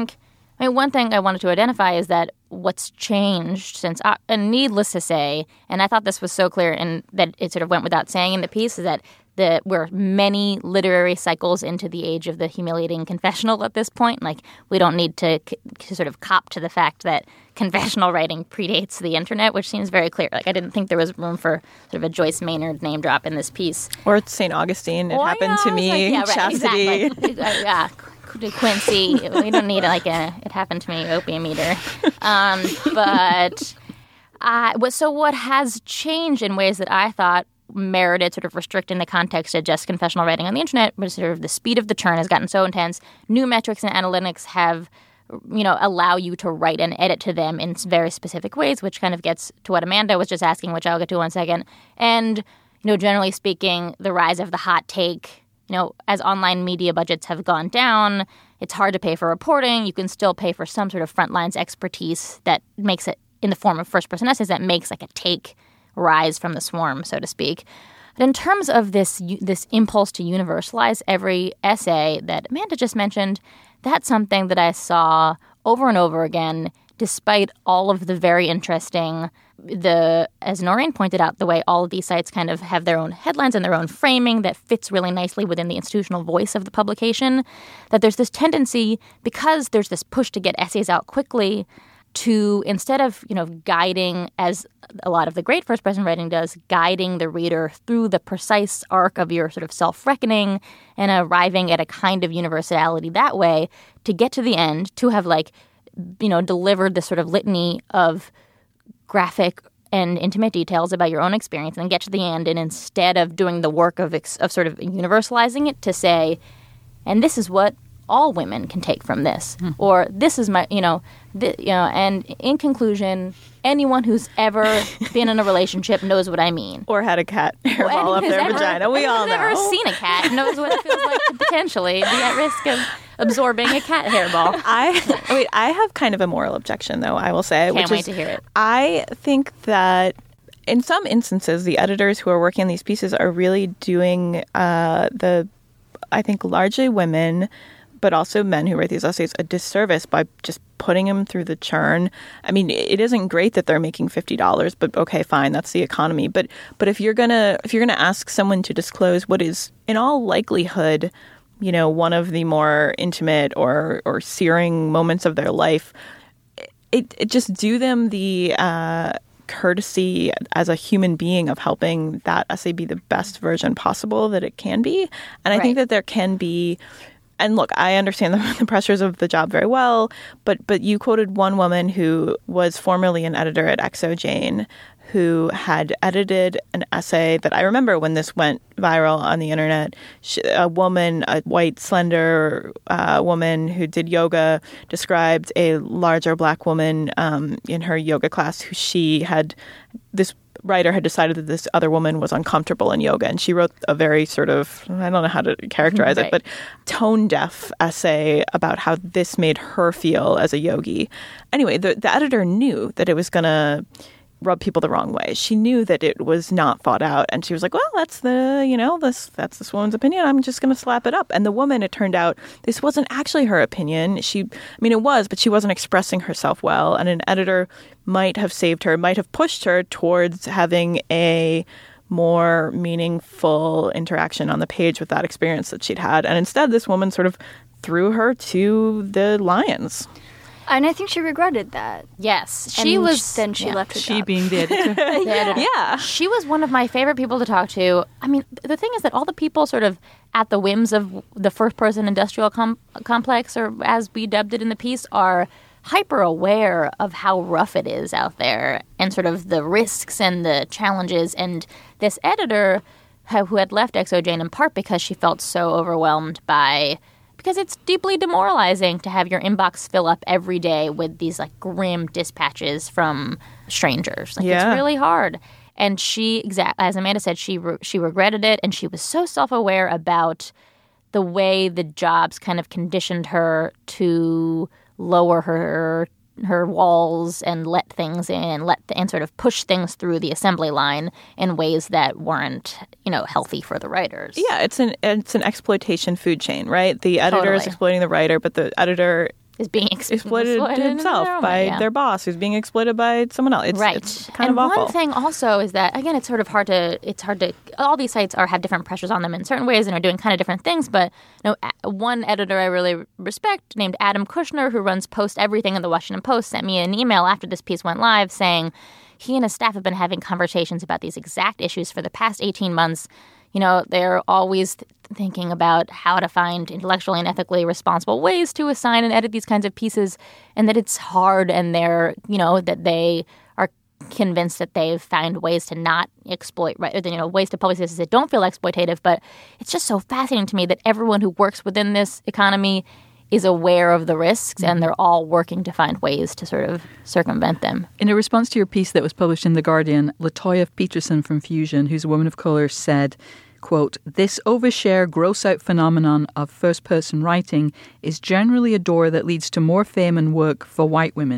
One thing I wanted to identify is that what's changed since, and needless to say, and I thought this was so clear and that it sort of went without saying in the piece, is that we're many literary cycles into the age of the humiliating confessional at this point. We don't need to sort of cop to the fact that confessional writing predates the internet, which seems very clear. I didn't think there was room for sort of a Joyce Maynard name drop in this piece. Or St. Augustine, it happened to me, chastity. Exactly. Quincy, we don't need it happened to me opium eater. So what has changed in ways that I thought merited sort of restricting the context to just confessional writing on the internet, but sort of the speed of the churn has gotten so intense. New metrics and analytics have, allow you to write and edit to them in very specific ways, which kind of gets to what Amanda was just asking, which I'll get to in one second. And, generally speaking, the rise of the hot take, as online media budgets have gone down, it's hard to pay for reporting. You can still pay for some sort of frontlines expertise that makes it in the form of first-person essays that makes a take rise from the swarm, so to speak. But in terms of this impulse to universalize every essay that Amanda just mentioned, that's something that I saw over and over again, despite all of the very interesting, as Noreen pointed out, the way all of these sites kind of have their own headlines and their own framing that fits really nicely within the institutional voice of the publication, that there's this tendency, because there's this push to get essays out quickly, to, instead of, guiding, as a lot of the great first-person writing does, guiding the reader through the precise arc of your sort of self-reckoning and arriving at a kind of universality that way, to get to the end, to have, delivered this sort of litany of graphic and intimate details about your own experience, and then get to the end, and instead of doing the work of sort of universalizing it, to say, and this is what all women can take from this, or this is my, and in conclusion, anyone who's ever been in a relationship knows what I mean. Or had a cat hairball up their vagina. We all know. Anyone who's ever seen a cat knows what it feels like to potentially be at risk of absorbing a cat hairball. I have kind of a moral objection, though, I will say. Can't wait to hear it. I think that in some instances, the editors who are working on these pieces are really doing I think largely women, but also men who write these essays, a disservice by just putting them through the churn. I mean, it isn't great that they're making $50, but okay, fine, that's the economy. But if you're gonna ask someone to disclose what is in all likelihood, one of the more intimate or searing moments of their life, it just do them the courtesy as a human being of helping that essay be the best version possible that it can be. And I think that there can be. And look, I understand the pressures of the job very well, but you quoted one woman who was formerly an editor at XO who had edited an essay that I remember when this went viral on the internet. A white, slender woman who did yoga, described a larger black woman in her yoga class who this writer had decided that this other woman was uncomfortable in yoga, and she wrote a very sort of, I don't know how to characterize it, but tone-deaf essay about how this made her feel as a yogi. Anyway, the editor knew that it was going to rub people the wrong way. She knew that it was not thought out, and she was like, well, that's this woman's opinion. I'm just going to slap it up. And the woman, it turned out, this wasn't actually her opinion. It was, but she wasn't expressing herself well, and an editor might have saved her, might have pushed her towards having a more meaningful interaction on the page with that experience that she'd had. And instead, this woman sort of threw her to the lions. And I think she regretted that. Yes. Then she left her job. She being the editor. The editor. Yeah. She was one of my favorite people to talk to. I mean, the thing is that all the people sort of at the whims of the first-person industrial complex, or as we dubbed it in the piece, are hyper aware of how rough it is out there and sort of the risks and the challenges. And this editor who had left XOJane in part because she felt so overwhelmed because it's deeply demoralizing to have your inbox fill up every day with these grim dispatches from strangers. It's really hard. And she, as Amanda said, she regretted it, and she was so self-aware about the way the jobs kind of conditioned her to lower her walls and let things in, and sort of push things through the assembly line in ways that weren't, healthy for the writers. Yeah, it's an exploitation food chain, right? The editor is exploiting the writer, but the editor is being exploited himself by their boss, who's being exploited by someone else. It's kind of awful. One thing also is that, again, it's hard to all these sites have different pressures on them in certain ways and are doing kind of different things. But one editor I really respect, named Adam Kushner, who runs Post Everything in the Washington Post, sent me an email after this piece went live saying he and his staff have been having conversations about these exact issues for the past 18 months. They're always thinking about how to find intellectually and ethically responsible ways to assign and edit these kinds of pieces, and that it's hard, and they're, that they are convinced that they've found ways to not exploit, ways to publish this that don't feel exploitative. But it's just so fascinating to me that everyone who works within this economy is aware of the risks, and they're all working to find ways to sort of circumvent them. In a response to your piece that was published in The Guardian, Latoya Peterson from Fusion, who's a woman of color, said, quote, "This overshare gross-out phenomenon of first-person writing is generally a door that leads to more fame and work for white women.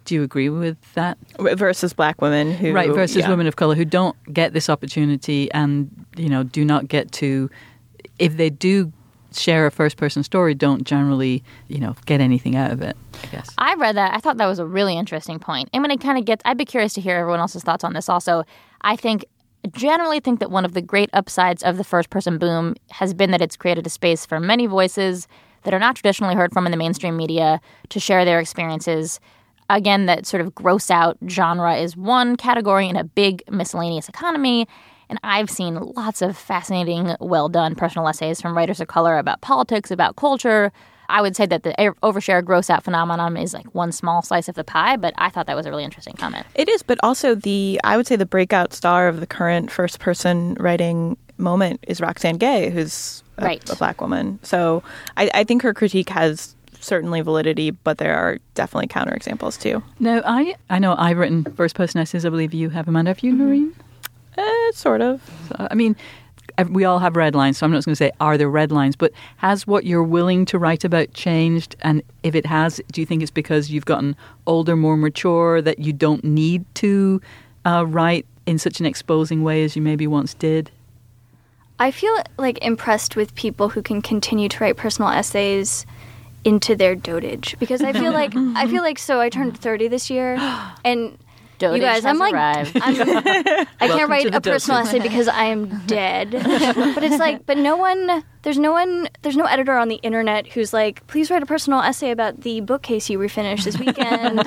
Do you agree with that? Versus black women who... Right, versus women of color who don't get this opportunity and, do not get to, if they do share a first-person story, don't generally, get anything out of it, I guess. I read that. I thought that was a really interesting point. And when it kind of gets... I'd be curious to hear everyone else's thoughts on this also. I generally think that one of the great upsides of the first-person boom has been that it's created a space for many voices that are not traditionally heard from in the mainstream media to share their experiences. Again, that sort of gross out genre is one category in a big miscellaneous economy. And I've seen lots of fascinating, well-done personal essays from writers of color about politics, about culture. I would say that the overshare gross out phenomenon is like one small slice of the pie, but I thought that was a really interesting comment. It is, but also I would say the breakout star of the current first-person writing moment is Roxane Gay, who's a black woman. So I think her critique has certainly validity, but there are definitely counterexamples too. Now, I know I've written first-person essays. I believe you have, Amanda. Have you, Noreen? Sort of. I mean, we all have red lines, so I'm not going to say are there red lines, but has what you're willing to write about changed? And if it has, do you think it's because you've gotten older, more mature, that you don't need to write in such an exposing way as you maybe once did? I feel like impressed with people who can continue to write personal essays into their dotage, because I feel like so I turned 30 this year, and dotage, you guys, I'm like, I can't write a personal essay because I am dead. But it's like, there's no editor on the internet who's like, please write a personal essay about the bookcase you refinished this weekend.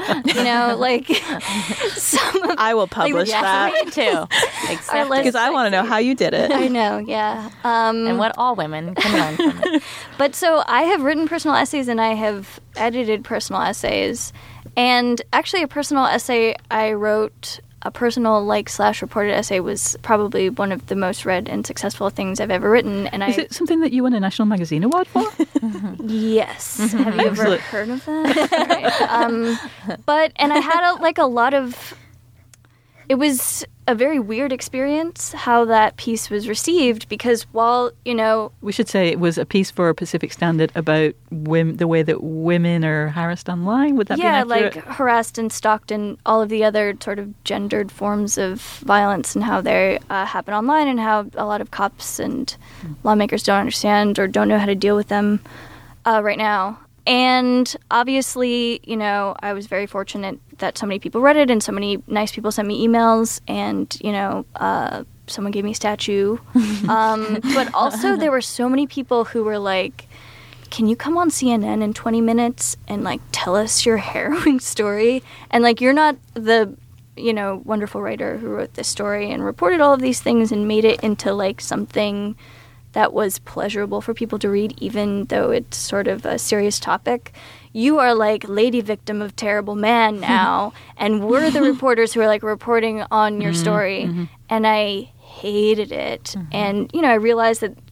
I will publish that. Me too. Exactly. Because I want to know how you did it. I know, yeah. And what all women can learn from it. But so I have written personal essays and I have edited personal essays. And actually, a personal essay I wrote, a personal / reported essay, was probably one of the most read and successful things I've ever written. And Is it something that you won a National Magazine Award for? Yes. Have you ever heard of that? Right. And I had a lot of. It was a very weird experience how that piece was received, because while, We should say it was a piece for Pacific Standard about the way that women are harassed online. Would that be accurate? Yeah, like harassed and stalked and all of the other sort of gendered forms of violence and how they happen online, and how a lot of cops and lawmakers don't understand or don't know how to deal with them right now. And obviously, I was very fortunate that so many people read it and so many nice people sent me emails, and, someone gave me a statue. But also there were so many people who were like, can you come on CNN in 20 minutes and, tell us your harrowing story? And, you're not the, wonderful writer who wrote this story and reported all of these things and made it into, something that was pleasurable for people to read, even though it's sort of a serious topic. You are lady victim of terrible man now, and we're the reporters who are reporting on your story. Mm-hmm. And I hated it. Mm-hmm. And, I realized that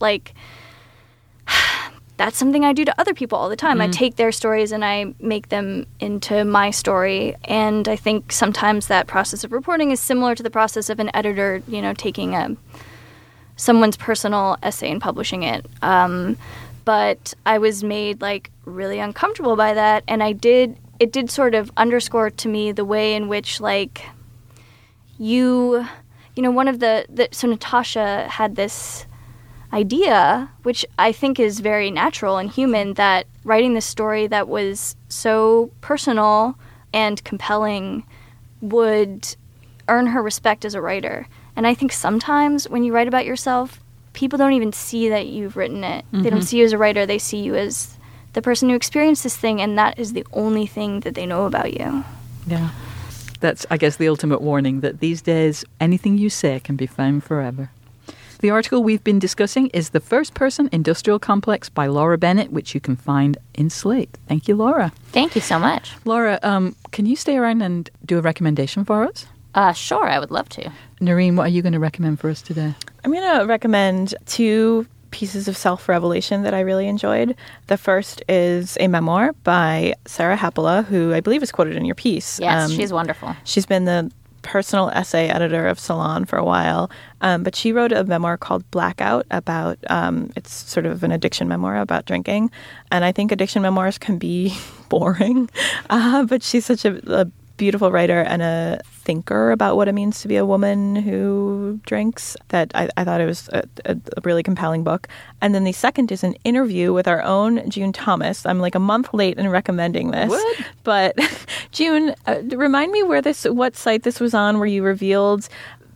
that's something I do to other people all the time. Mm-hmm. I take their stories and I make them into my story. And I think sometimes that process of reporting is similar to the process of an editor, taking someone's personal essay and publishing it. But I was made really uncomfortable by that, and it did sort of underscore to me the way in which one of so Natasha had this idea, which I think is very natural and human, that writing this story that was so personal and compelling would earn her respect as a writer. And I think sometimes when you write about yourself, people don't even see that you've written it. Mm-hmm. They don't see you as a writer. They see you as the person who experienced this thing, and that is the only thing that they know about you. Yeah. That's, I guess, the ultimate warning, that these days anything you say can be found forever. The article we've been discussing is The First Person Industrial Complex by Laura Bennett, which you can find in Slate. Thank you, Laura. Thank you so much. Laura, can you stay around and do a recommendation for us? Sure, I would love to. Noreen, what are you going to recommend for us today? I'm going to recommend 2 pieces of self-revelation that I really enjoyed. The first is a memoir by Sarah Hapola, who I believe is quoted in your piece. Yes, she's wonderful. She's been the personal essay editor of Salon for a while, but she wrote a memoir called Blackout about, it's sort of an addiction memoir about drinking. And I think addiction memoirs can be boring, but she's such a beautiful writer and a thinker about what it means to be a woman who drinks. That I thought it was a really compelling book. And then the second is an interview with our own June Thomas. I'm like a month late in recommending this. What? But June, remind me what site this was on, where you revealed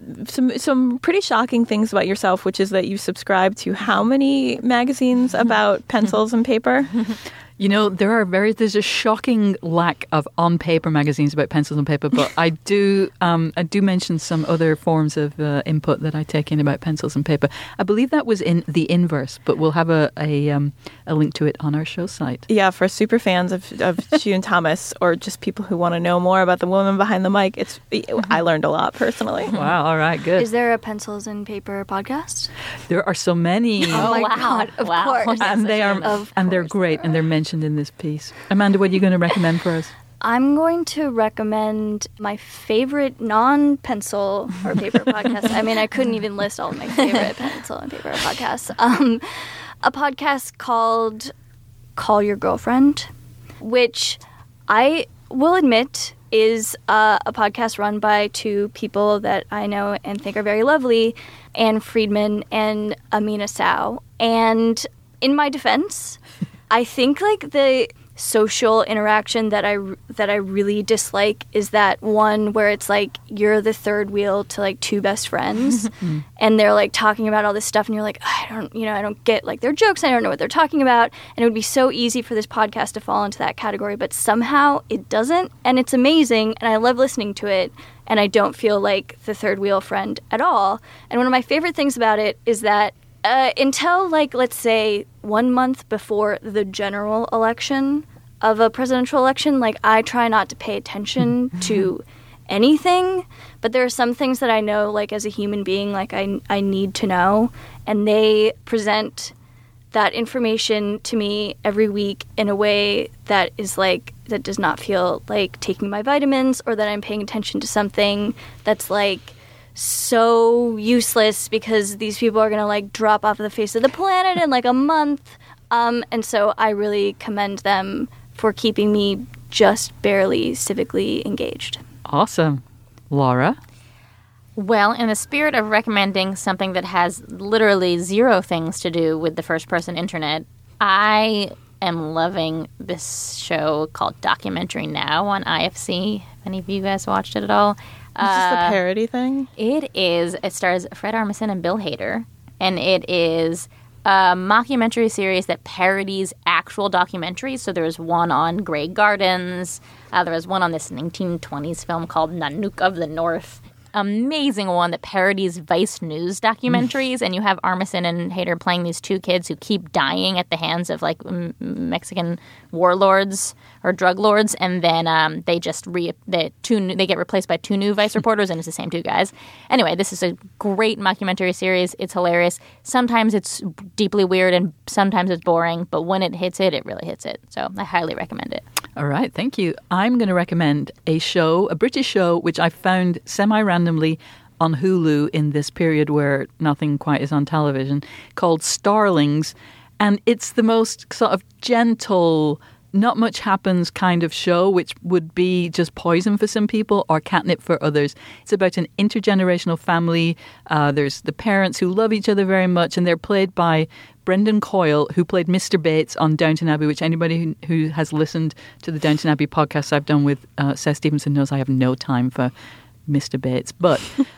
some pretty shocking things about yourself, which is that you subscribe to how many magazines about pencils and paper? You know, there's a shocking lack of on-paper magazines about pencils and paper, but I do mention some other forms of input that I take in about pencils and paper. I believe that was in The Inverse, but we'll have a link to it on our show site. Yeah, for super fans of June Thomas, or just people who want to know more about the woman behind the mic, I learned a lot personally. Wow, all right, good. Is there a pencils and paper podcast? There are so many. Oh my God, of course. And they're great, and they're mentioned in this piece. Amanda, what are you going to recommend for us? I'm going to recommend my favorite non-pencil or paper podcast. I mean, I couldn't even list all of my favorite pencil and paper podcasts. A podcast called Call Your Girlfriend, which I will admit is a podcast run by two people that I know and think are very lovely, Anne Friedman and Amina Sow. And in my defense, I think like the social interaction that I really dislike is that one where it's like you're the third wheel to like two best friends and they're like talking about all this stuff and you're like, I don't get like their jokes, I don't know what they're talking about, and it would be so easy for this podcast to fall into that category, but somehow it doesn't, and it's amazing and I love listening to it, and I don't feel like the third wheel friend at all. And one of my favorite things about it is that until, like, let's say 1 month before the general election of a presidential election, like, I try not to pay attention to anything. But there are some things that I know, like, as a human being, like, I need to know. And they present that information to me every week in a way that is, like, that does not feel like taking my vitamins, or that I'm paying attention to something that's, like, so useless because these people are going to like drop off the face of the planet in like a month. And so I really commend them for keeping me just barely civically engaged. Awesome. Laura? Well, in the spirit of recommending something that has literally zero things to do with the first-person internet, I am loving this show called Documentary Now on IFC. If any of you guys watched it at all? Is this the parody thing? It is. It stars Fred Armisen and Bill Hader, and it is a mockumentary series that parodies actual documentaries. So there's one on Grey Gardens. There was one on this 1920s film called Nanook of the North. Amazing one that parodies Vice News documentaries, and you have Armisen and Hader playing these two kids who keep dying at the hands of like Mexican warlords or drug lords, and then they get replaced by two new Vice reporters, and it's the same two guys. Anyway, this is a great mockumentary series. It's hilarious. Sometimes it's deeply weird, and sometimes it's boring, but when it hits it, it really hits it. So I highly recommend it. All right, thank you. I'm going to recommend a British show, which I found semi-randomly on Hulu in this period where nothing quite is on television, called Starlings. And it's the most sort of gentle, not much happens kind of show, which would be just poison for some people or catnip for others. It's about an intergenerational family. There's the parents who love each other very much, and they're played by Brendan Coyle, who played Mr. Bates on Downton Abbey, which anybody who has listened to the Downton Abbey podcast I've done with Seth Stevenson knows I have no time for Mr. Bates. But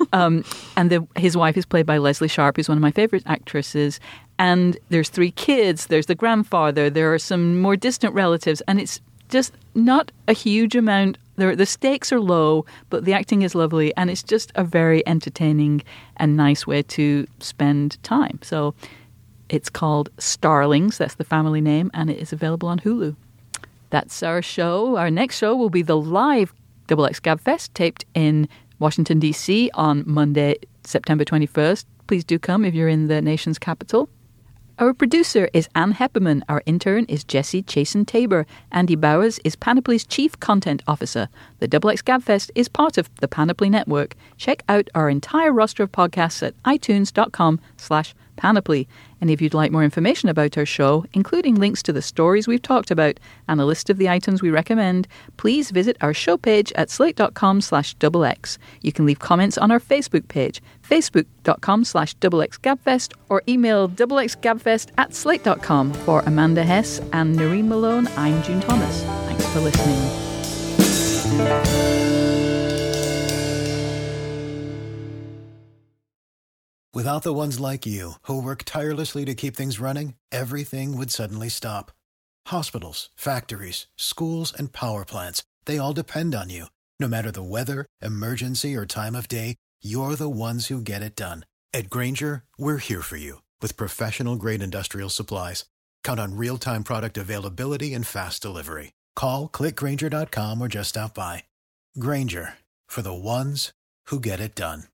his wife is played by Leslie Sharp, who's one of my favorite actresses. And there's 3 kids. There's the grandfather. There are some more distant relatives. And it's just not a huge amount. The stakes are low, but the acting is lovely. And it's just a very entertaining and nice way to spend time. So it's called Starlings. That's the family name. And it is available on Hulu. That's our show. Our next show will be the live XX Gabfest, taped in Washington, D.C. on Monday, September 21st. Please do come if you're in the nation's capital. Our producer is Anne Hepperman. Our intern is Jesse Chasen-Tabor. Andy Bowers is Panoply's Chief Content Officer. The XX Gabfest is part of the Panoply Network. Check out our entire roster of podcasts at itunes.com/Panoply. And if you'd like more information about our show, including links to the stories we've talked about and a list of the items we recommend, please visit our show page at slate.com/XX. You can leave comments on our Facebook page, facebook.com/XXGabfest, or email xxgabfest@slate.com. For Amanda Hess and Noreen Malone, I'm June Thomas. Thanks for listening. Without the ones like you, who work tirelessly to keep things running, everything would suddenly stop. Hospitals, factories, schools, and power plants, they all depend on you. No matter the weather, emergency, or time of day, you're the ones who get it done. At Grainger, we're here for you with professional-grade industrial supplies. Count on real-time product availability and fast delivery. Call, click Grainger.com, or just stop by. Grainger, for the ones who get it done.